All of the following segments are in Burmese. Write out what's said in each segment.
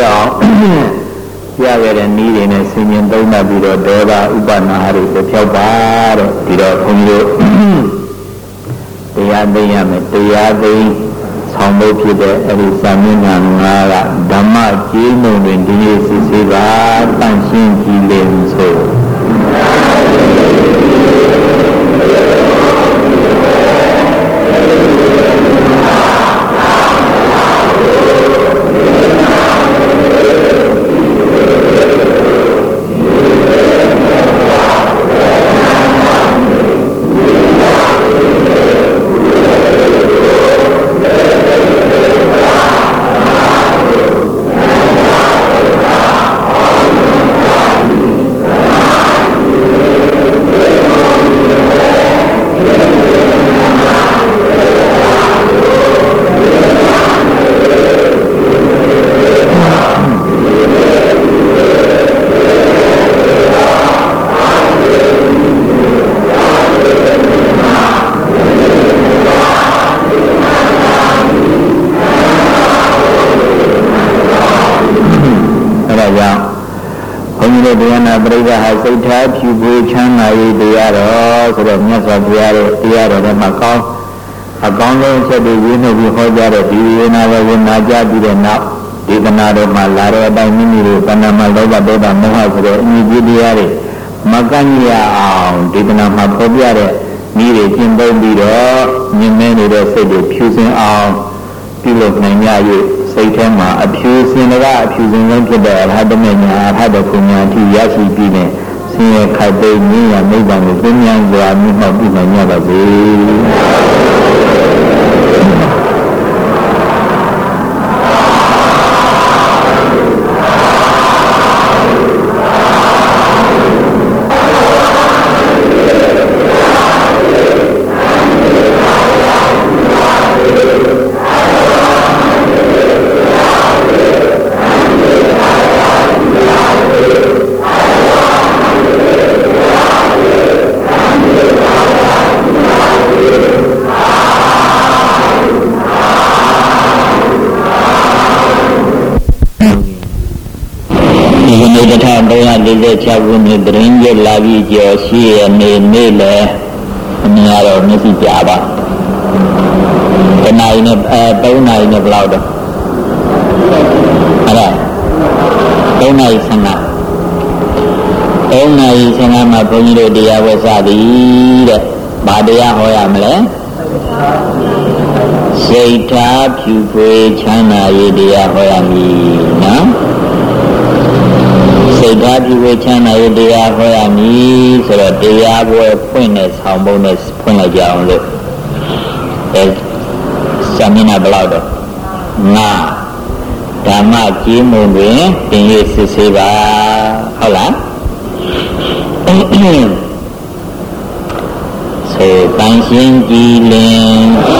အောင်ရခဲ့တဲ့နည်းတွေနဲ့ဆင်ញင်သုံးသပ်ပြီးတော့ဒေါသဥပနာဟာတွေဖြောက်ပါတဲ့ဒီတော့ခွန်ကြီးတို့တရားသိရမယ်တရားသိဆောင်ဖို့ဖြစ်တဲ့အဲဒီစာမျက်နှာ9ကဓမ္မကြီးမုံတွင်ဒီနေ့စစ်ဆေးပါတန့်ရှင်းကြည်လင်ဆိုစိတ်ထားဖြူပွေးချမ်းသာရေးတရားတော်ဆိုတော့မြတ်စွာဘုရားရဲ့တရားတော်ထဲမှာအကောင်းဆုံးချက်တွေရင်းနှီးပြီးဟောကြားတဲ့ဒီဝေနာဝေနာကြပြီးတဲ့နောက်ဒေသနာတော်မှာလာတဲ့အတိုင်းမိမိတို့ကဏ္ဍမှာလောဘဒေါသမောဟဆိုတဲ့အညီကြီးတရားတွေမကန့်ရအောင်ဒေသနာမှာဖော်ပြတဲ့ဤတွေကျင့်သုံးပြီးတော့မြင်မဲနေတဲ့စိတ်တွေဖြူစင်အောင်ပြုလုပ်နိုင်ကြ၍စိတ်ထဲမှာအဖြူစင်ကအဖြူစင်ဆုံးဖြစ်တဲ့အရဟတမေညာအရဟတကုညာအထိရရှိပြီးနေဆင်းရဲခိုက်သိမ်းမြင်ရနိဗ္ဗာန်ကိုပြင်းပြန်စွာမြတ်ပြုနိုင်ကြပါစေ346ခုနှစ်တရင်ကျလာပြီးကျော်ရှိရနေ့လေအမြင်ရတော့မျက်စိပြပါတနာရီနဲ့3နာရီနဲ့ဘယ်လောက်တော့အဲ့ဒါ3နာရီ15မှာဘုန်းကြီးတို့တရားဝဲစသည်တဲ့ဘာတရားဟောရမလဲစိတ်ထားဖြူဖွေးချမ်းသာရေးတရားဟောရမည်နော်စိတ်ဓာတ်ပြုဝေချမ်းသာရေးတရားဟောရမည်ဆိုတော့တရားပွဲဖွင့်တဲ့ဆောင်ပုံနဲ့ဖွင့်လိုက်ကြအောင်လို့စာမျက်နှာဘယ်လောက်တော့9ဓမ္မကြီးမုံတွင်တင်၍စစ်ဆေးပါဟုတ်လားဆိုတန်ရှင်းကြည်လင်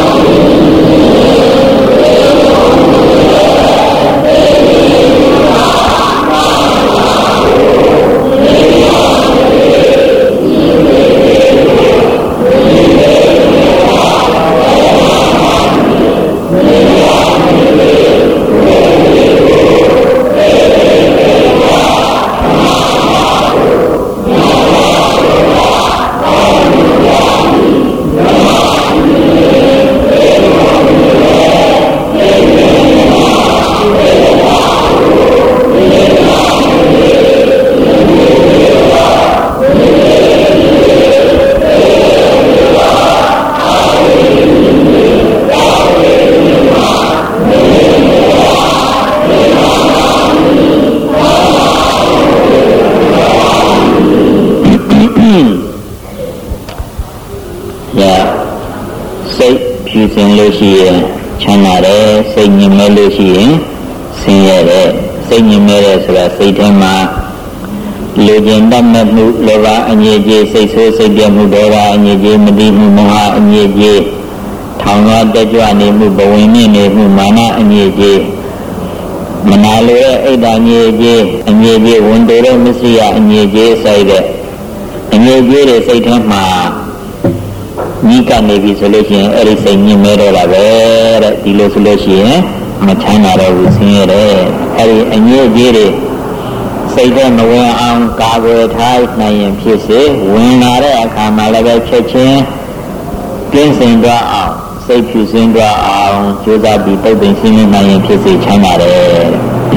ရှိရင်ချမ်းသာတယ်စိတ်ညစ်မဲ့လို့ရှိရင်ဆင်းရဲတယ်စိတ်ညစ်မဲ့တယ်ဆိုတာစိတ်ထဲမှာလူကျင်တတ်မဲ့မှုလောဘအငြိကြေးစိတ်ဆိုးစိတ်ပြတ်မှုဒေါသအငြိကြေးမတိမှုမောဟအငြိကြေးထောင်လွှားတက်ကြွနေမှုဘဝင်မြင့်နေမှုမာနအငြိကြေးမနာလိုတဲ့အိတ်တအငြိကြေးအငြိကြေးဝန်တိုတဲ့မရှိရအငြိကြေးဆိုင်တဲ့အငြိကြေးတွေစိတ်ထဲမှာညီကနေပြီဆိုလို့ရှိရင်အဲ့ဒီစိတ်ညစ်မဲတော့တာပဲတဲ့ဒီလိုဆိုလို့ရှိရင်မချမ်းသာတော့ဘူးဆင်းရဲတယ်အဲ့ဒီဒီအငြိကြီးတွေစိတ်ထဲမဝင်အောင်ကာကွယ်ထားနိုင်ရင်ဖြစ်စေဝင်လာတဲ့အခါမှာလည်းပဲချက်ချင်းကင်းစင်သွားအောင်စိတ်ဖြူစင်သွားအောင်ကြိုးစားပြီးပုတ်ပင်ရှင်းနိုင်ရင်ဖြစ်စေချမ်းသာတယ်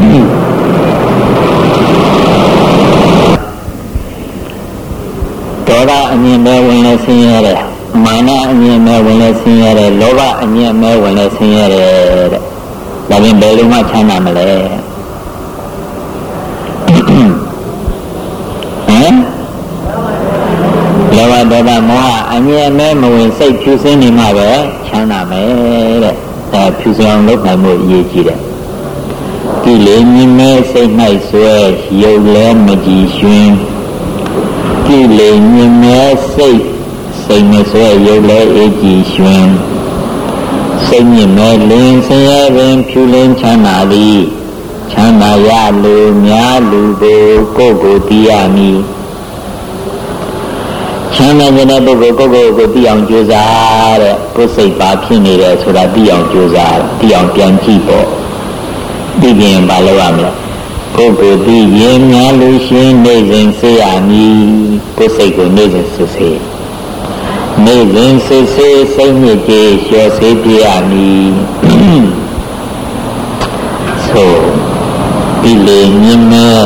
ဒေါသအမြင်ပဲဝင်လဲဆင်းရဲတယ်မာနအမြင်ပဲဝင်လဲဆင်းရဲတယ်လောဘအမြင်ပဲဝင်လဲဆင်းရဲတယ်တဲ့ဒါပြင်ဘယ်လိုမှချမ်းသာမလဲလောဘဒေါသမောဟအမြင်ပဲမဝင်စိတ်ဖြူစင်းနေမှပဲချမ်းသာမယ်တဲ့ဒါဖြူစင်အောင်လုပ်နိုင်မှုအရေးကြီးတယ်ဒီလေမြင်မဲ့စိတ်၌ဆွဲရုပ်လဲမကြည်ရွှင်ဒီလေမြင်မဲ့စိတ်မဆွဲရုပ်လဲအေးကြည်ရွှင်စိတ်မြင်မဲ့လင်းဆင်းရဲပင်ဖြူလင်းချမ်းသာသည်ချမ်းသာရလူများလူကိုကိုသိရမည်ချမ်းသာတဲ့ပုဂ္ဂိုလ်ကိုသိအောင်ကြိုးစားတဲ့ကိုယ်စိတ်ပါဖြစ်နေတယ်ဆိုတာသိအောင်ကြိုးစားသိအောင်ပြန်ကြည့်ပေါ့သိရင်ဘာလုပ်ရမလဲကိုသိရင်များလူရှင်နေစဉ်စေရမည်ကိုယ်စိတ်ကိုနေစဉ်စစ်ဆေးနေစဉ်စစ်ဆေးစိတ်ညစ်ကြေးလျှော့ဆေးပြရမည်ဆိုဒီလေမြင်မဲ့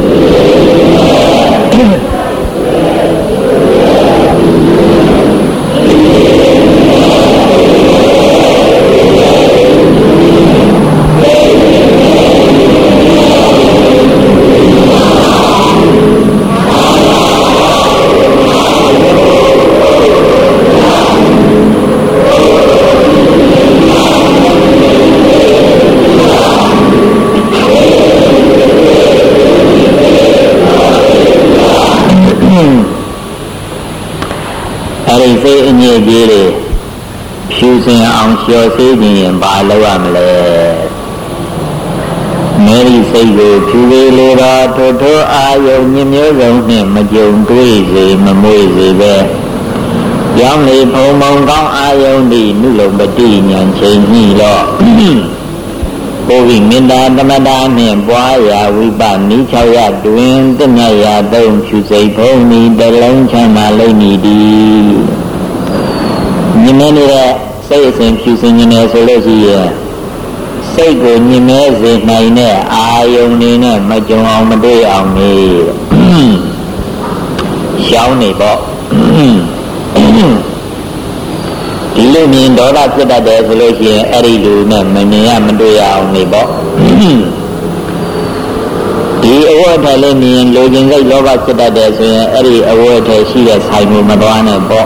စိတ်အငြိကြီးတွေဖြူစင်အောင်လျှော်စေခြင်းရင်ဘာလုပ်ရမလဲမေရီစိတ်ကိုဖြူလေလိုတော့ထိုအာယုံညမျိုးစုံနှင့်မကြုံတွေ့စေမမွေ့စေပဲကြောင်းလေဖုံမုံကောင်းအာယုံသည်နုလုံပတိဉာဏ်ချိန်ညှိတော့ဘုဝိမေတ္တာသမတာနှင့်ပွားရာဝိပနိ6ရတွင်တညရာ3ဖြူစိတ်ဖုံဤတလုံးချမ်းသာလိမ့်မည်ဒီညင်နေတဲ့စိတ်အစဉ်ဖြူစင်နေတယ်ဆိုလို့ရှိရင်စိတ်ကိုညင်မဲစေနိုင်တဲ့အာယုန်နေနဲ့မကြုံအောင်မတွေ့အောင်နေရှောင်းနေပေါ့ဒီလိုမြင်ဒေါသဖြစ်တတ်တယ်ဆိုလို့ရှိရင်အဲ့ဒီလူနဲ့မမြင်ရမတွေ့ရအောင်နေပေါ့ဒီအဝတ်အထည်လေးမြင်လိုချင်စိတ်လောဘဖြစ်တတ်တယ်ဆိုရင်အဲ့ဒီအဝတ်အထည်ရှိတဲ့ဆိုင်ကိုမသွားနဲ့ပေါ့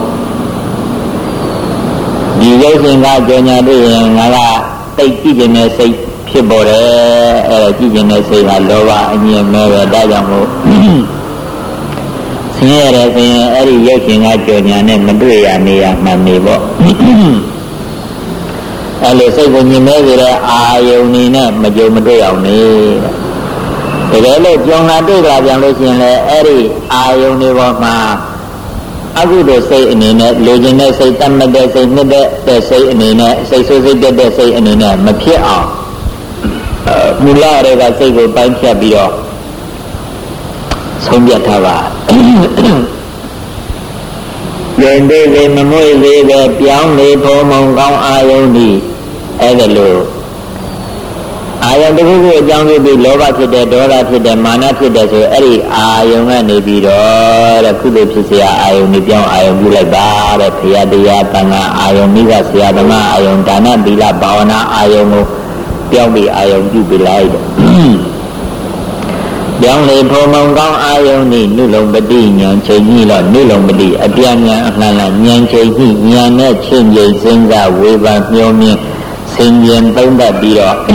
ဒီရုပ်ရှင်ကကြောညာတွေ့ရင်ငါကတိတ်ကြည့်ခြင်းနဲ့စိတ်ဖြစ်ပေါ်တယ်အဲ့ဒါကြည့်ခြင်းနဲ့စိတ်ကလောဘအမြင်မဲ့ပဲဒါကြောင့်မို့ဆင်းရဲတယ်ဆိုရင်အဲ့ဒီရုပ်ရှင်ကကြောညာနဲ့မတွေ့ရနေရမှန်နေပေါ့အဲ့လိုစိတ်ကိုမြင်မဲ့ကြတဲ့အာယုန်နေနဲ့မကြုံမတွေ့အောင်နေတကယ်လို့ကြောညာတွေ့ကြပြန်လို့ရှိရင်လည်းအဲ့ဒီအာယုန်တွေပေါ်မှာအကုသိုလ်စိတ်အနေနဲ့လိုချင်တဲ့စိတ်တတ်မှတ်တဲ့စိတ်နှစ်တဲ့စိတ်အနေနဲ့စိတ်ဆိုးစိတ်တက်တဲ့စိတ်အနေနဲ့မဖြစ်အောင်မူလရဲကစိတ်ကိုပိုင်းဖြတ်ပြီးတော့ဆုံးဖြတ်ထားပါရင်သေးသေးမမွေ့သေးပဲပြောင်းလေဖုံမုံကောင်းအာယုန်ဒီအဲ့ဒါလို့အာယုန်တစ်ခုခုအကြောင်းပြုပြီးလောဘဖြစ်တဲ့ဒေါသဖြစ်တဲ့မာနဖြစ်တဲ့ဆိုအဲ့ဒီအာယုန်ကနေပြီးတော့တဲ့ကုသိုလ်ဖြစ်เสียအာယုန်นี่ပြောင်းအာယုန်ပြုလိုက်ပါတဲ့ဘုရားတရားတန်ခါအာယုန်မိဘဆရာသမားအာယုန်ဒါနသီလဘာဝနာအာယုန်ကိုပြောင်းပြီးအာယုန်ပြုပြလိုက်တဲ့ပြောင်းလေဖုံမုံကောင်းအာယုန်นี่နုလုံပတိဉာဏ်ချိန်ကြီးတော့နုလုံပတိအပြည့်ဉာဏ်အလှန်လှဉာဏ်ချိန်ကြီးဉာဏ်နဲ့ချင်းချင်းစဉ်းစားဝေဖန်မျှော်မြင်ဆင်ခြင်သုံးသပ်ပြီးတော့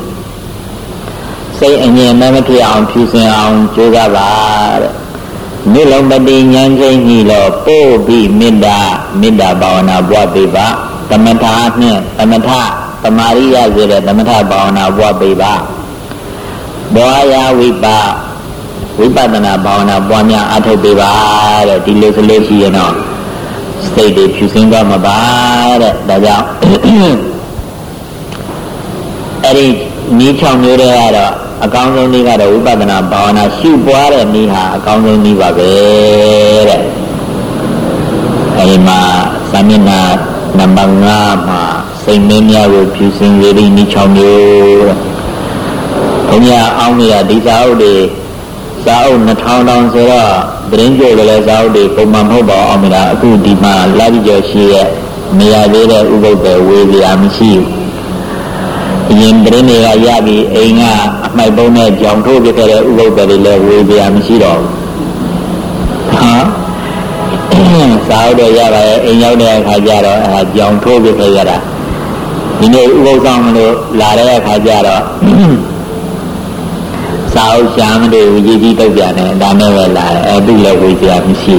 စိတ်အငြင်းမဖြစ်အောင်ဖြူစင်အောင်ကြိုးစားပါတဲ့နိလုံပတိဉာဏ်ချင်းကြီးတော့ပို့ပြီးမေတ္တာဘာဝနာပွားပေးပါသမထနဲ့သမထသမာရိယဆိုတဲ့သမထဘာဝနာပွားပေးပါဘောယာဝိပဿနာဘာဝနာပွားများအထုတ်ပေးပါတဲ့ဒီလိုဆိုလို့ရှိရင်တော့စိတ်တွေဖြူစင်သွားမှာပါတဲ့ဒါကြောင့်အဲ့ဒီနီး6မျိုးတွေကတော့အကောင်းဆုံးနည်းကတော့ဝိပဿနာဘာဝနာရှုပွားတဲ့နည်းဟာအကောင်းဆုံးနည်းပါပဲတဲ့အဲဒီမှာစာမျက်နှာနံပါတ်5မှာစိတ်မင်းများကိုဖြူစင်စေသည့်နည်း6မျိုးတဲ့ဘုရားအောင်းမြတ်ဒီစာအုပ်တွေစာအုပ်2000တောင်ဆိုတော့သတင်းကြိုလည်းစာအုပ်တွေပုံမှန်မဟုတ်ပါအောင်မြတ်အခုဒီမှာလာပြီးကျော်ရှိရဲ့မရသေးတဲ့ဥပုပ်တွေဝေစရာမရှိဘူးအရင်သတင်းတွေကရပြီးအိမ်ကအမိုက်ပုံးနဲ့ကြောင်ထိုးပြခဲ့တဲ့ဥပုပ်တွေလည်းဝေစရာမရှိတော့ဘူးစာအုပ်တွေရပါရဲ့အိမ်ရောက်တဲ့အခါကျတော့ကြောင်ထိုးပြခဲ့ရတာဒီနေ့ဥပုပ်ဆောင်မလို့လာတဲ့အခါကျတော့စာအုပ်ရှာမတွေ့ဘူးရေးကြီးတုတ်ပြန်တယ်ဒါနဲ့ပဲလာတယ်သူ့လည်းဝေစရာမရှိ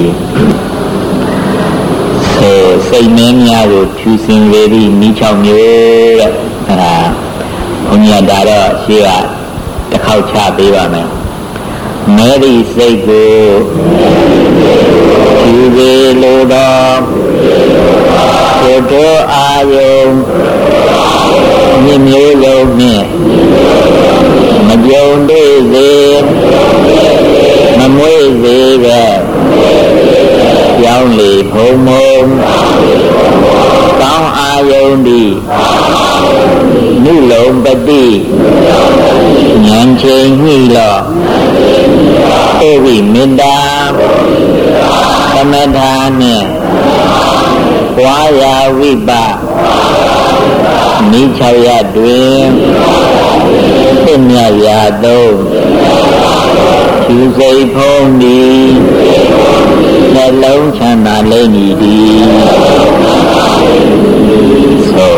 ဘူးစိတ်မင်းများကိုဖြူစင်လေသည့်နည်း6မျိုးတဲ့အဲဒါဘုန်းကြီးကဒါတော့ရှေ့ကတစ်ခေါက်ချပေးပါမယ်မဲသည့်စိတ်ကိုဖြူစေလိုသောကိုယ်တော်အာယုံမြင့်မျိုးလုံးနှင့်မကြုံတွေ့စေမမွေးစေပဲကြောင်းလေဖုံမုံကောင်းအာယုန်ဒီနုလုံးပတိဉာဏ်ချိန်ညှိလော့ဧဝိမေတ္တာသမထာနှင့်ဝါယာဝိပနိ၆ရတွင်သိမြတ်ရာသုံးဖြူစိတ်ဖုံးသည်နှလုံးချမ်းသာလိမ့်မည်သည်ဆို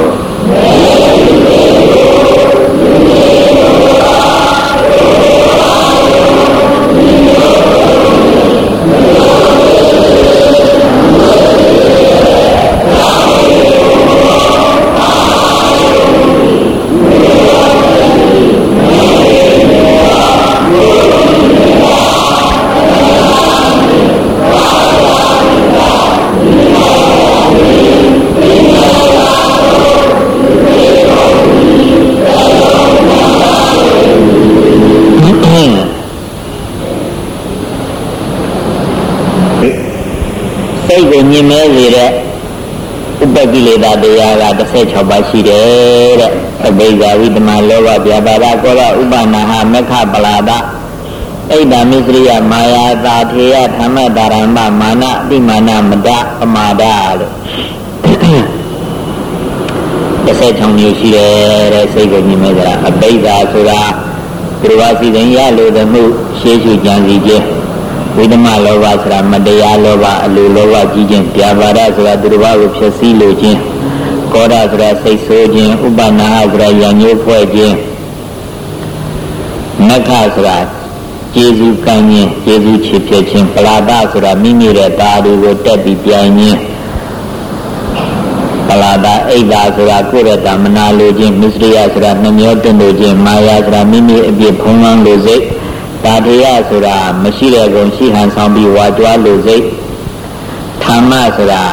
စိတ်ကိုညင်မဲစေတဲ့ဥပ္ပကိလေသာတရားက16ပါးရှိတယ်တဲ့အဘိဓါဝိတ္တမလောဘပြပါဒကောလဥပနာဟမက္ခပလာဒဣဒ္ဓမစ္စရိယမာယာသာထေယဓမ္မတာရမမာနအတိမာနမဒပမာဒလို့16မျိုးရှိတယ်တဲ့စိတ်ကိုညင်မဲကြတာအဘိဓါဆိုတာသူတော်ဘာစီစဉ်ရလို့တဲ့မှုရှေးရှုကြံစီခြင်းဝိဓမလောဘဆိုတာမတရားလောဘအလိုလောဘကြီးခြင်းပြာပါဒဆိုတာသူတစ်ပါးကိုဖြစ်စည်းလိုခြင်းကောဓဆိုတာစိတ်ဆိုးခြင်းဥပနာဟဆိုတာရံညှိုးဖွဲ့ခြင်းမက္ခဆိုတာကျေစုကံခြင်းကျေစုချစ်ဖြစ်ခြင်းပလာဒဆိုတာမိမိရဲ့တာတွေကိုတက်ပြီးပြိုင်ခြင်းပလာဒအိဒာဆိုတာကိုယ့်ရဲ့တာမနာလိုခြင်းမစ္စရိယဆိုတာနှမျောတွန့်လိုခြင်းမာယာဆိုတာမိမိအပြစ်ဖုံးလွှမ်းလိုစိတ်တာထေယဆိုတာမရှိတဲ့ကုန်ရှိဟန်ဆောင်ပြီးဝါကြွားလိုစိတ်ဓမ္မဆိုတာ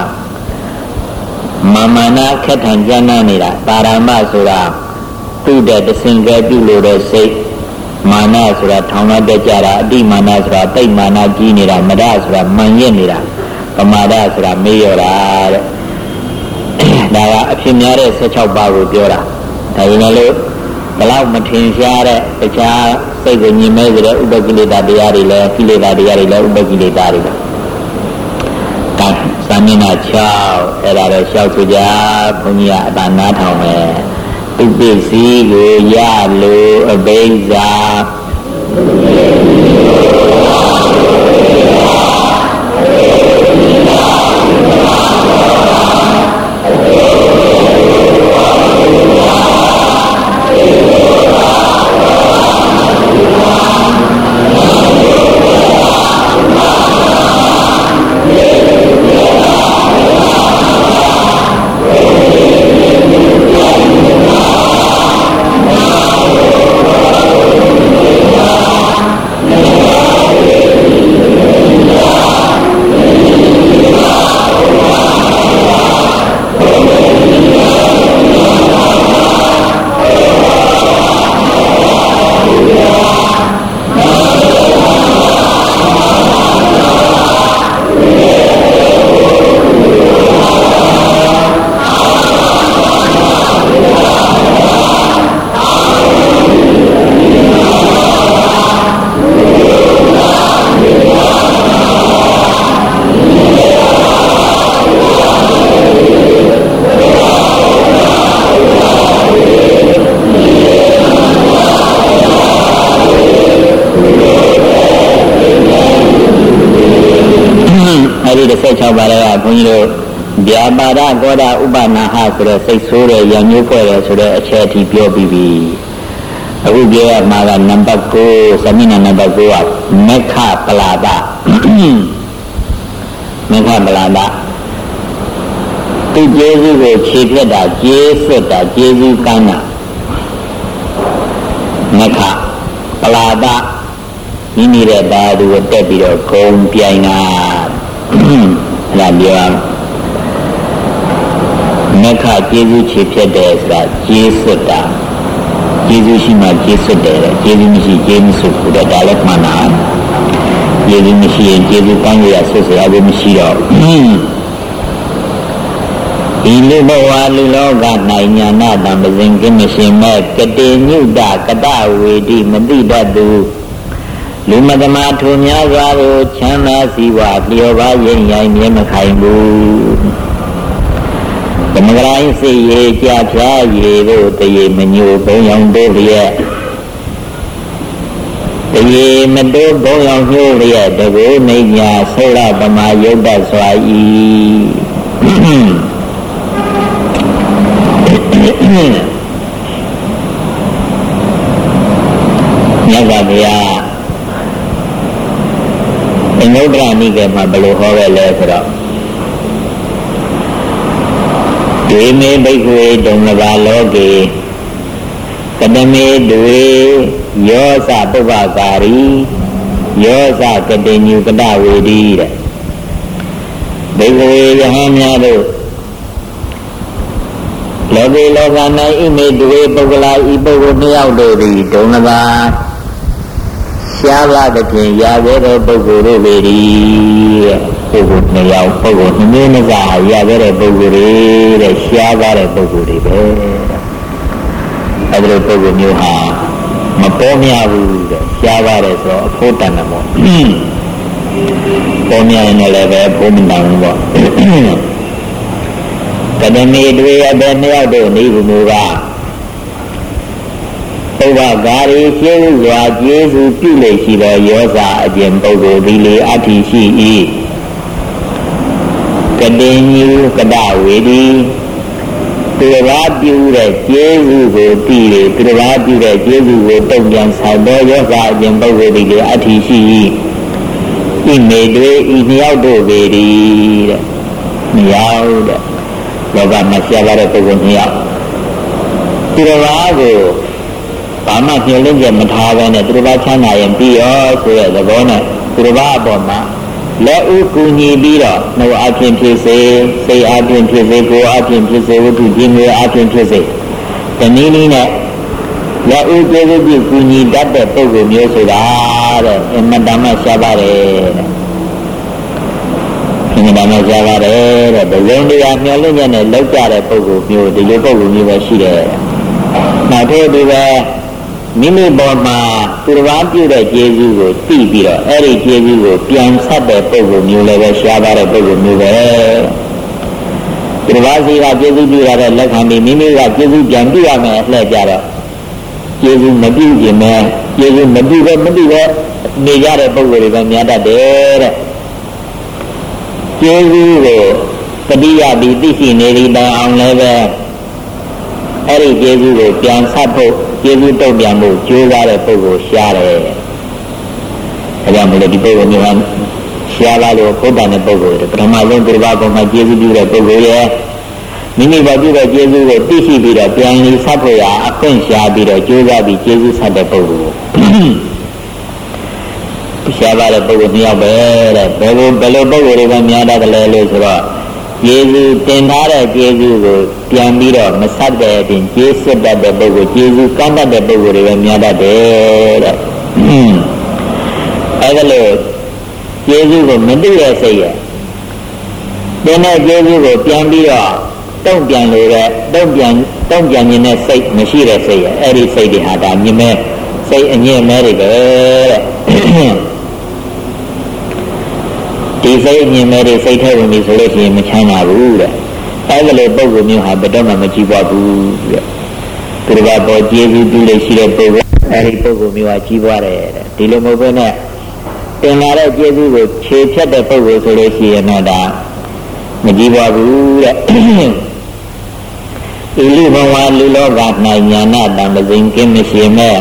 မာနခက်ထန်ကြမ်းနေတာပါရမဆိုတာသူ့တဲ့တစင်ကဲပြုလို့တဲ့စိတ်မာနဆိုတာထောင်လွှတ်တတ်ကြတာအတိမာနဆိုတာတိတ်မာနကြီးနေတာမဒဆိုတာမှန်ရစ်နေတာပမာဒဆိုတာမေ့ရတာတဲ့ဒါကအဖြစ်များတဲ့16ပါးကိုပြောတာဒါပေမဲ့လို့ဘလောက်မထင်ရှားတဲ့တခြားစိတ်ကိုညင်မဲကြတဲ့ဥပကိလေသာတရားတွေလည်းကိလေသာတရားတွေလည်းဥပကိလေသာတွေပဲဒါစာမျက်နှာ6အဲ့ဒါတော့ရှောက်ကြကြဘုန်းကြီးကအတာနားထောင်မယ်ဥပ္ပစီကိုရလို့အဘိဇာ 16ပါးကဘုန်းကြီးတို့ဗျာပါဒကောဒဥပနာဟဆိုတဲ့စိတ်ဆိုးတဲ့ရံညှိုးဖွဲ့တယ်ဆိုတဲ့အချက်အထိပြောပြီးပြီအခုပြောရမှာကနံပါတ်9သမီးနံပါတ်9ကမေခပလာဒမေခပလာဒသူကျေးဇူးကိုခြေဖြတ်တာကျေးစွတ်တာကျေးဇူးကမ်းတာမေခပလာဒမိမိတဲ့ဓာတ်ကိုတက်ပြီးတော့ဂုံပြိုင်တာအဲ့ဒါပြောရမေခကျေးဇူးခြေဖြတ်တယ်ဆိုတာကျေးစွတ်တာကျေးဇူးရှိမှကျေးစွတ်တယ်ကျေးဇူးမရှိကျေးမစွတ်ဘူးတဲ့ဒါလည်းမှန်တာကျေးဇူးမရှိရင်ကျေးဇူးကမ်းရဆွတ်စရာလည်းမရှိတော့ဒီလူဘဝလူလောက၌ညာနာတံပဇင်ကင်းမရှင်မဲ့ကတိညုတကတဝေတိမတိတတ်သူလူမသမာထိုများစွာကိုချမ်းသာစီဝါလျော်ပါရင်ရိုင်မြဲမခိုင်ဘူးသမဂရိုင်းစိတ်ရေကြဖြားရေတို့တရေမညိုဘုံရောင်တို့လျက်တရေမတိုးဘုံရောင်ညိုလျက်တကူနေညာဆိလပမာယုတ်တစွာဤမြတ်စွာဘုရားအင်္ဂုတ္တရနိကေမှာဘယ်လိုဟောခဲ့လဲဆိုတော့ဒေမေဘိက္ခွေဒုံလဘာလောကေကတမေတွေယောသပုဗ္ဗကာရီယောသကတိညုကတဝေဒီတဲ့ဘိက္ခွေယဟန်များတို့လောကေလောက၌ဣမေတွေပုဂ္ဂလာဤပုဂ္ဂိုလ်နှစ်ယောက်တို့သည်ဒုံလဘာရှားလာတဲ့ဖြင့်ရာခဲ့တဲ့ပုဂ္ဂိုလ်တို့ပေ၏တဲ့ပုဂ္ဂိုလ်နှစ်ယောက်ပုဂ္ဂိုလ်နှစ်မျိုးနှစ်စားရာခဲ့တဲ့ပုဂ္ဂိုလ်တွေတဲ့ရှားသွားတဲ့ပုဂ္ဂိုလ်တွေပဲအဲဒီလိုပုဂ္ဂိုလ်မျိုးဟာမပေါ်များဘူးတဲ့ရှားသွားတယ်ဆိုတော့အဖို့တန်တယ်ပေါ့ပေါ်များရင်လည်းပဲဘုံမတန်ဘူးပေါ့ကတမေတွေရတဲ့နှစ်ယောက်တို့နေဘူးမျိုးကပုဗ္ဗကာရီကျေးဇူးစွာကျေးဇူးပြုလေရှိသောယောဇာအကျင့်ပုဂ္ဂိုလ်ဒီလေအဋ္ဌိရှိ၏ကတိညုကတဝေဒီသူတစ်ပါးပြုတဲ့ကျေးဇူးကိုတည်လေသူတစ်ပါးပြုတဲ့ကျေးဇူးကိုတုံ့ပြန်ဆောင်သောယောဇာအကျင့်ပုဂ္ဂိုလ်ဒီလေအဋ္ဌိရှိ၏ဤမေတွေဤနှစ်ယောက်တို့ပေသည်တဲ့နှစ်ယောက်တဲ့လောကမှာရှားပါတဲ့ပုဂ္ဂိုလ်နှစ်ယောက်သူတစ်ပါးကိုဘာမှညှို့လင့်ကြမထားဘဲနဲ့သူတစ်ပါးချမ်းသာရင်ပြီးရောဆိုတဲ့သဘောနဲ့သူတစ်ပါးအပေါ်မှာလက်ဥကူညီပြီးတော့နှုတ်အပြင်ဖြစ်စေစိတ်အပြင်ဖြစ်စေကိုယ်အပြင်ဖြစ်စေဝတ္ထုခြင်းတွေအပြင်ဖြစ်စေဒီနည်းနဲ့လက်ဥကျေးဇူးပြုကူညီတတ်တဲ့ပုဂ္ဂိုလ်မျိုးဆိုတာတဲ့အမှန်တမ်းရှားပါတယ်တဲ့အမှန်တမ်းရှားပါတယ်တဲ့ဒဇုံတရားမျှော်လင့်ချက်နဲ့လောက်ကြတဲ့ပုဂ္ဂိုလ်မျိုးဒီလိုပုဂ္ဂိုလ်မျိုးပဲရှိတယ်နောက်ထပ်ဒီပဲမိမိပေါ်မှာသူတစ်ပါးပြုတဲ့ကျေးဇူးကိုသိပြီးတော့အဲ့ဒီကျေးဇူးကိုပြန်ဆက်တဲ့ပုဂ္ဂိုလ်မျိုးလည်းပဲရှားပါတဲ့ပုဂ္ဂိုလ်မျိုးပဲသူတစ်ပါးစီကကျေးဇူးပြုရတဲ့လက်ခံပြီးမိမိကကျေးဇူးပြန်ပြုရမယ်အလှည့်ကြတော့ကျေးဇူးမပြုခြင်းနဲ့ကျေးဇူးမပြုပဲနေကြတဲ့ပုဂ္ဂိုလ်တွေပဲများတတ်တယ်တဲ့ကျေးဇူးကိုတတိယပြီးသိရှိနေသည့်တိုင်အောင်လည်းပဲအဲ့ဒီကျေးဇူးကိုပြန်ဆက်ဖို့ကျေးဇူးတုံ့ပြန်ဖို့ကြိုးစားတဲ့ပုဂ္ဂိုလ်ရှားတယ်။အဲကြောင့်မလို့ဒီပုဂ္ဂိုလ်မျိုးဟာရှားလာလို့ဘုဒ္ဓနဲ့ပုဂ္ဂိုလ်တွေပထမဆုံးသူတစ်ပါးပေါ်မှာကျေးဇူးပြုတဲ့ပုဂ္ဂိုလ်ရဲ့မိမိဘာပြုတဲ့ကျေးဇူးကိုသိရှိပြီးတော့ပြန်ပြီးဆက်ဖို့ရအခွင့်ရှားပြီးတော့ကြိုးစားပြီးကျေးဇူးဆက်တဲ့ပုဂ္ဂိုလ်ရှားပါတဲ့ပုဂ္ဂိုလ်နှစ်ယောက်ပဲတဲ့ဘယ်လိုပုဂ္ဂိုလ်တွေကများတတ်တယ်လို့ဆိုတော့ကျေးဇူးတင်ထားတဲ့ကျေးဇူးကိုပြန်ပြီးတော့မဆက်တဲ့အပြင်ကျေးစွတ်တတ်တဲ့ပုဂ္ဂိုလ်ကျေးဇူးကမ်းတတ်တဲ့ပုဂ္ဂိုလ်တွေပဲများတတ်တယ်တဲ့အဲ့ဒါလို့ကျေးဇူးကိုမသိတဲ့စိတ်ရဲ့တင်တဲ့ကျေးဇူးကိုပြန်ပြီးတော့တုံ့ပြန်လို့တဲ့တုံ့ပြန်ခြင်းနဲ့စိတ်မရှိတဲ့စိတ်ရဲ့အဲ့ဒီစိတ်တွေဟာဒါမြင်မဲ့စိတ်အငြင်းမဲ့တွေပဲတဲ့ဒီစိတ်အငြင်းမဲ့တွေစိတ်ထဲဝင်ပြီဆိုလို့ရှိရင်မချမ်းသာဘူးတဲ့အဲ့ဒါလိုပုဂ္ဂိုလ်မျိုးဟာဘယ်တော့မှမကြည့်ပါဘူးတဲ့သူတို့ကပေါ်ကျေးဇူးပြုလို့ရှိတဲ့ပုဂ္ဂိုလ်အဲ့ဒီပုဂ္ဂိုလ်မျိုးဟာကြီးပွားတယ်တဲ့ဒီလိုမဟုတ်ဘဲနဲ့တင်လာတဲ့ကျေးဇူးကိုခြေဖြတ်တဲ့ပုဂ္ဂိုလ်ဆိုလို့ရှိရင်တော့ဒါမကြည့်ပါဘူးတဲ့ဣလိဘဝလူလောက၌ညာနာတံပစိန်ကင်းမရှိမဲ့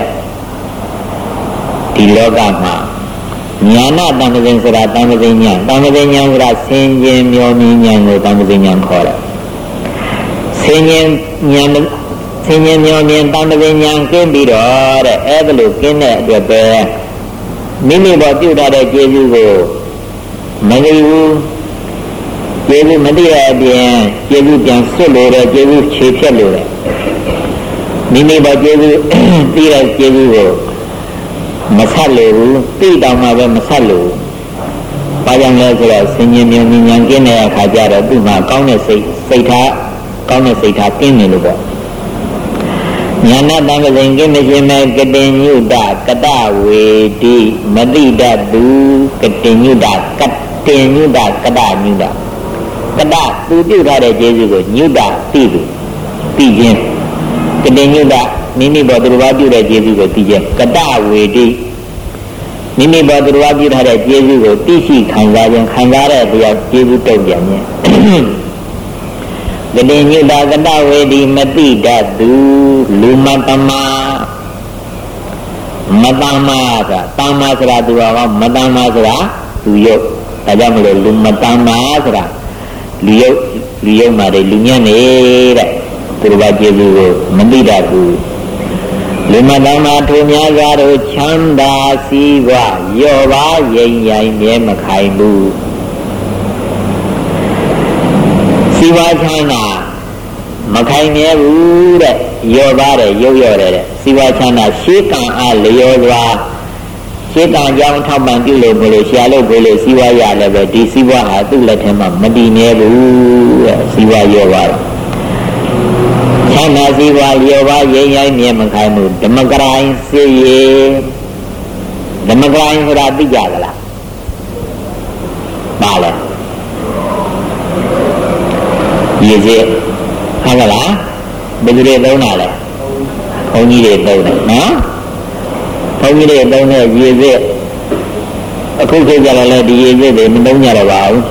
ဒီလောကမှာညာနာတံပစိန်ဆိုတာတံပစိန်ညာတံပစိန်ညာဆိုတာဆင်ခြင်မျောမြင်ညာကိုတံပစိန်ညာခေါ်တယ်ဆင်ခြင်ညာဆင်ခြင်မျောမြင်တံပစိန်ညာကင်းပြီးတော့တဲ့အဲ့ဒါလို့ကင်းတဲ့အတွက်ပဲမိမိပေါ်ပြုထားတဲ့ကျေးဇူးကိုမသိဘူးကျေးဇူးမသိတဲ့အပြင်ကျေးဇူးပြန်ဆွတ်လို့တဲ့ကျေးဇူးခြေဖြတ်လို့တဲ့မိမိပေါ်ကျေးဇူးသိတဲ့ကျေးဇူးကိုမဆက်လို့ဘူးသိတောင်မှပဲမဆက်လို့ဘာကြောင့်လဲဆိုတော့ဆင်ញင်မြင်ဉာဏ်ကင်းတဲ့အခါကျတော့သူ့မှာကောင်းတဲ့စိတ်ထားကောင်းတဲ့စိတ်ထားကင်းနေလို့ပေါ့ဉာဏတံပစိန်ကင်းမရှိမဲ့ကတိညုတကတဝေတိမတိတသူကတိညုတကတိညုတကတညုတကတသူပြုထားတဲ့ကျေးဇူးကိုညုတသိသူသိခြင်းကတိညုတမိမိဘောသူတော်ဘာပြုတဲ့ကျေးဇူးကိုသိခြင်းကတဝေတိမိမိဘောသူတော်ဘာပြုထားတဲ့ကျေးဇူးကိုသိရှိခံစားခြင်းခံစားတဲ့တရားကျေးဇူးတုံ့ပြန်ခြင်းကတိညုတကတဝေတိမတိတသူလူမတမမတမဆိုတာတမဆိုတာသူကမတမဆိုတာသူယုတ်ဒါကြောင့်မလို့လူမတမဆိုတာလူယုတ်မှာလေလူညံ့နေတဲ့သူတော်ဘာကျေးဇူးကိုမတိတဘူးလူမတမထိုများစွာတို့ချမ်းသာစည်းဝါရော့ပါရင်ရိုင်မြဲမခိုင်ဘူးစည်းဝါချမ်းသာမခိုင်မြဲဘူးတဲ့ရော့ပါတယ်ရုပ်ရော့တယ်တဲ့စည်းဝါချမ်းသာရှေးကံအားလျော်စွာရှေးကံကြောင့်ထောက်ပံ့ပြုလို့မလို့ရှာလို့ကိုလို့စည်းဝါရလည်းပဲဒီစည်းဝါဟာသူ့လက်ထဲမှာမတည်မြဲဘူးတဲ့စည်းဝါရော့ပါတယ်ချမ်းသာစည်းဝါလျော်ပါရင်ရိုင်မြဲမခိုင်ဘူးဓမ္မကရိုင်းစေရဓမ္မကရိုင်းဆိုတာသိကြသလားပါလဲရည်စည်းဟုတ်ကလားဘယ်သူတွေသုံးတာလဲဘုန်းကြီးတွေသုံးတယ်နော်ဘုန်းကြီးတွေသုံးတဲ့ရည်စည်းအခုခေတ်ကြတော့လေဒီရည်စည်းတွေမသုံးကြတော့ပါဘူး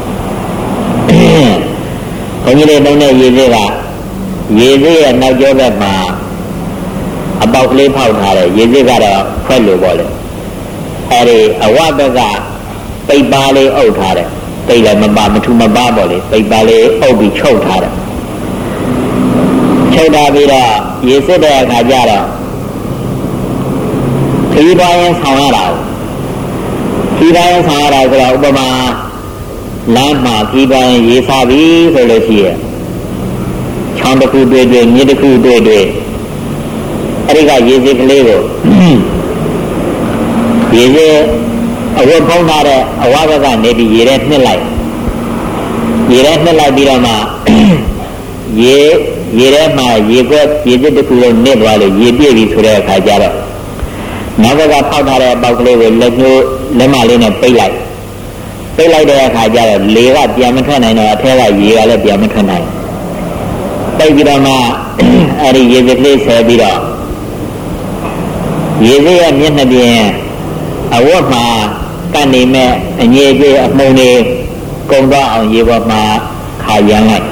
ဘုန်းကြီးတွေသုံးတဲ့ရည်စည်းကရည်စည်းရဲ့နောက်ကျောဘက်မှာအပေါက်ကလေးဖောက်ထားတယ်ရည်စည်းကတော့ခွက်လို့ပေါ့လေအဲဒီအဝဘက်ကပိတ်ပါလေးအုပ်ထားတယ်ပိတ်လည်းမပါမထူမပါပေါ့လေပိတ်ပါလေးအုပ်ပြီးချုပ်ထားတယ်ချုပ်ထားပြီးတော့ရေစစ်တဲ့အခါကျတော့ခီးပွားရင်ဆောင်ရတာခီးပွားရင်ဆောင်ရတာဆိုတော့ဥပမာလမ်းမှာခီးပွားရင်ရေစားပြီဆိုလို့ရှိရင်ချောင်းတစ်ခုတွေ့တွေ့မြစ်တစ်ခုတွေ့တွေ့အဲ့ဒီကရေစစ်ကလေးကိုရေစစ်အဝတ်ဖုံးထားတဲ့အဝါဘက်ကနေပြီးရေထဲနှစ်လိုက်ပြီးတော့မှရေထဲမှာရေကွက်ရေစစ်တစ်ခုလုံးနစ်သွားလို့ရေပြည့်ပြီဆိုတဲ့အခါကျတော့နောက်ဘက်ကဖောက်ထားတဲ့အပေါက်ကလေးကိုလက်မလေးနဲ့ပိတ်လိုက်တဲ့အခါကျတော့လေကပြန်မထွက်နိုင်တော့အထက်ကရေကလည်းပြန်မထွက်နိုင်ပိတ်ပြီးတော့မှအဲ့ဒီရေစစ်ကလေးဆဲပြီးတော့ရေစစ်ရဲ့မျက်နှာပြင်အဝတ်မှာကနေမဲ့အငြိအကျေးအမှုန်တွေကုန်သွားအောင်ရေပေါ်မှာခါရမ်းလိုက်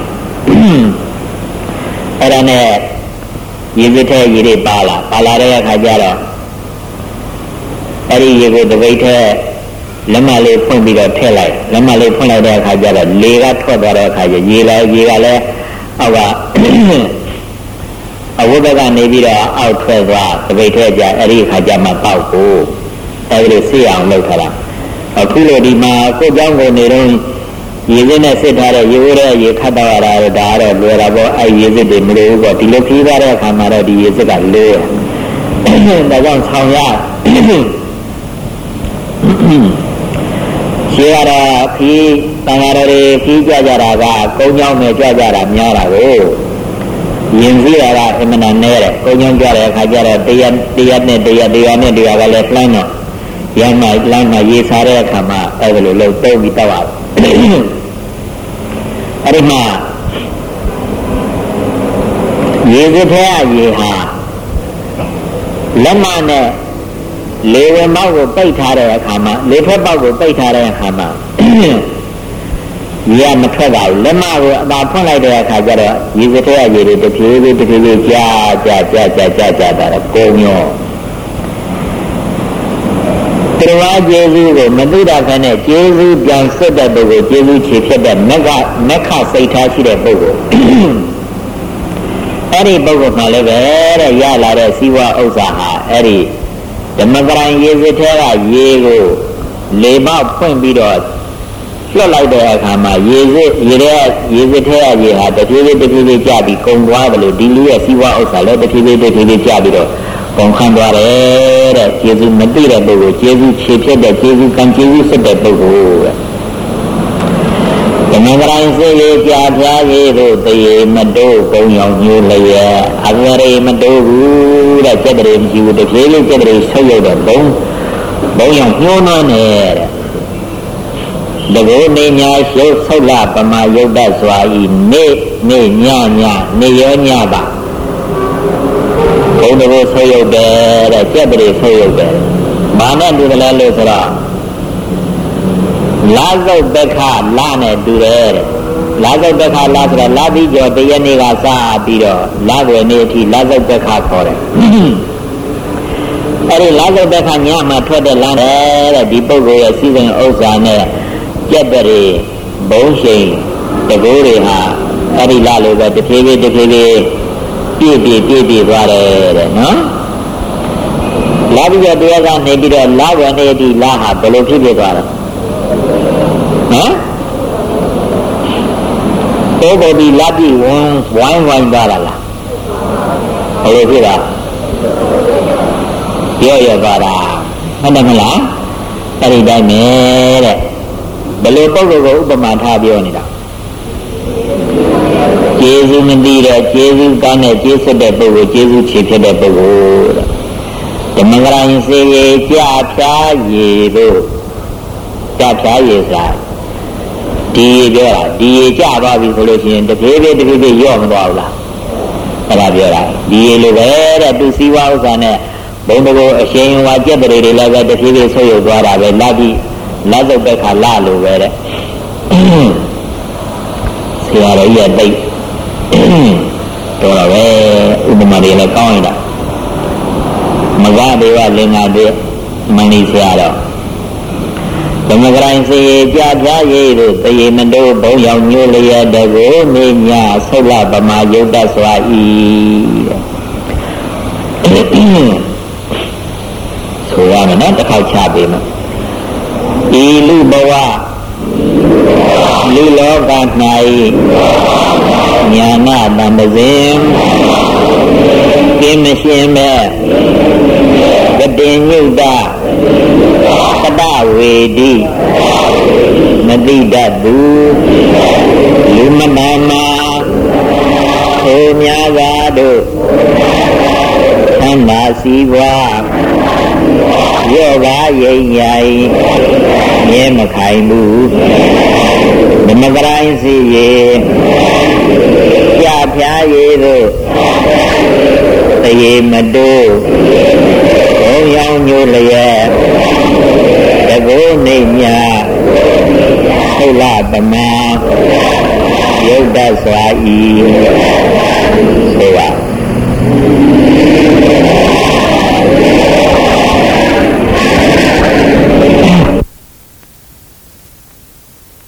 အဲ့ဒါနဲ့ရေစစ်ထဲရေတွေပါလာတဲ့အခါကျတော့အဲ့ဒီရေကိုတပိတ်ထဲလက်မလေးဖွင့်ပြီးတော့ထည့်လိုက်လက်မလေးဖွင့်လိုက်တဲ့အခါကျတော့လေကထွက်သွားတဲ့အခါကျရေကလည်းအောက်ကအဝတ်ဘက်ကနေပြီးတော့အောက်ထွက်သွားတပိတ်ထဲကျအဲ့ဒီအခါကျမှပေါက်ကိုအဲ့ဒီဆေးအောင်လုပ်ထားတာအခုလိုဒီမှာကိုယ်ကြောင့်ကိုနေတော့ရေစစ်နဲ့စစ်ထားတဲ့ရေဝဲတဲ့ရေခတ်တော့ရတာဒါတော့လွယ်တာပေါ့အဲ့ရေစစ်တွေမလို့ပေါ့ဒီလိုခီးသွားတဲ့အခါမှာတော့ဒီရေစစ်ကလေးဒါကြောင့်ဆောင်ရရှင်းရတာခီးတန်ဃာတော်တွေခီးကြကြတာကကုန်းကြောင်းနဲ့ကြကြတာများတာကိုရင်စည်းရတာအမှန်နဲ့တဲ့ကုန်းကြောင်းကြတဲ့အခါကျတော့တရားနဲ့တရားကလည်းလှမ်းတော့ရမ်းမှလမ်းမှာရေစားတဲ့အခါမှာအဲ့လိုလုံးတုံးပြီးတောက်အောင်အဲ့ဒီမှာရေစထဲရေဟာလက်မနဲ့လေဝင်ပေါက်ကိုပိတ်ထားတဲ့အခါမှာလေထွက်ပေါက်ကိုပိတ်ထားတဲ့အခါမှာရေမထွက်ပါဘူးလက်မကိုအသာဖွင့်လိုက်တဲ့အခါကျတော့ရေစထဲကရေတွေတစ်ဖြည်းဖြည်းကြာတာတော့ကုန်းရောတရားကျေးဇူးကိုမသိတာခနဲ့ကျေးဇူးပြန်ဆွတ်တဲ့ပုဂ္ဂိုလ်ကျေးဇူးချေဖြစ်တဲ့မက္ခစိတ်ထားရှိတဲ့ပုဂ္ဂိုလ်အဲ့ဒီပုဂ္ဂိုလ်မှလည်းပဲတဲ့ရလာတဲ့စီဝဥစ္စာဟာအဲ့ဒီဓမ္မကရံရေစထဲကရေကိုလေပေါက်ဖွင့်ပြီးတော့လွတ်လိုက်တဲ့အခါမှာရေစထဲကရေဟာတဖြည်းဖြည်းကျပြီးကုန်သွားတယ်လို့ဒီလူရဲ့စီဝဥစ္စာလည်းတဖြည်းဖြည်းကျပြီးတော့ကုန်ခန်းသွားတယ်တဲ့ကျေးဇူးမသိတဲ့ပုဂ္ဂိုလ်ကျေးဇူးခြေဖြစ်တဲ့ကျေးဇူးကံကျေးဇူးစစ်တဲ့ပုဂ္ဂိုလ်တဲ့ဓမ္မဂရိုင်းစေရကြာဖျားရည်တို့တရေမတိုးကုံရောင်ညိုလျက်အကရေမတိုးဘူးတဲ့စက်တရေမရှိဘူးတဖြည်းဖြည်းစက်တရေဆုပ်ရတဲ့ဘုံရောင်ညိုးနှောတဲ့တကောနေညာရှုပ်ဆုပ်လာပမာယုတ်တတ်စွာဤနေညနေရောညပါဘုံတကောဆုပ်ရုပ်တယ်တဲ့စက်တရေဆုပ်ရုပ်တယ်ဘာနဲ့တူတယ်လဲလို့ဆိုတော့လာဇုတ်တခလာနဲ့တူတယ်တဲ့လာဇုတ်တခလာဆိုတော့လာပြီးကျော်တရနေ့ကစပြီးတော့လာွယ်နေ့အထိလာဇုတ်တခခေါ်တယ်အဲ့ဒီလာဇုတ်တခညမှာထွက်တဲ့လမ်းတဲ့ဒီပုဂ္ဂိုလ်ရဲ့စီစဉ်ဥစ္စာနဲ့ကြက်တရေဘုံရှိန်တကိုးတွေဟာအဲ့ဒီလာလို့ပဲတဖြည်းဖြည်းပြည့်သွားတယ်တဲ့နော်လာပြီးတော့တရားကနေပြီးတော့လာွယ်နေ့အထိလာဟာဘယ်လိုဖြစ်သွားလဲနော်တိုးပေါ်ပြီးလာပြီးဝိုင်းသွားတာလားဘယ်လိုဖြစ်တာရောသွားတာဟုတ်တယ်မလားအဲ့ဒီတိုင်းပဲတဲ့ဘယ်လိုပုဂ္ဂိုလ်ကိုဥပမာထားပြောနေတာကျေးဇူးမသိတဲ့ကျေးဇူးကောင်းတဲ့ကျေးဇူးတဲ့ပုဂ္ဂိုလ်ကျေးဇူးချေဖြစ်တဲ့ပုဂ္ဂိုလ်တဲ့ဓမ္မဂရံစေရေကြာဖြားရည်တို့ကြာဖြားရည်ဆိုတာဒီပြောတာဒီကြသွားပြီဆိုလို့ရှိရင်တဖြည်းဖြည်းရော့မသွားဘူးလားအဲ့ဒါပြောတာဒီလိုပဲတဲ့သူစီဝါဥစ္စာနဲ့ဘုံတကောအရှင်ဝါကြက်တွေလည်းပဲတဖြည်းဖြည်းဆုပ်ယုပ်သွားတာပဲလာပြီးလက်စုပ်တဲ့ခါလာလို့ပဲတဲ့ဆရာတော်ကြီးကတိတ်တော်တော့ပဲဥပမာတွေလည်းကောင်းနေတာမဂ္ဂဒေဝလင်္ကာတွေမဏိဆရာတော်ဓမ္မဂရိုင်းစေကြာဖြားရည်တို့တရေမတိုးဘုံရောင်ညိုလျက်တကိုနေညဆုပ်လာပမာယုတ်တတ်စွာဤဆိုရမယ်နော်တစ်ခေါက်ချပေးမယ်ဤလူဘဝလူလောက၌ညာနာတံပဇင်ကင်းမရှင်မဲ့ကတိညုတ္တကတဝေတိမတိတတ်သူလူမနာမှာသို့များသာတို့သံသာစီဝါယောဂရိပ်ရိုင်မြဲမခိုင်ဘူးဓမ္မဂရိုင်းစီရေကြာဖြားရည်တို့တရေမတိုးဘုံရောင်ညိုလျက်တကိုးနေညဆုလပမာယုတ်တတ်စွာဤ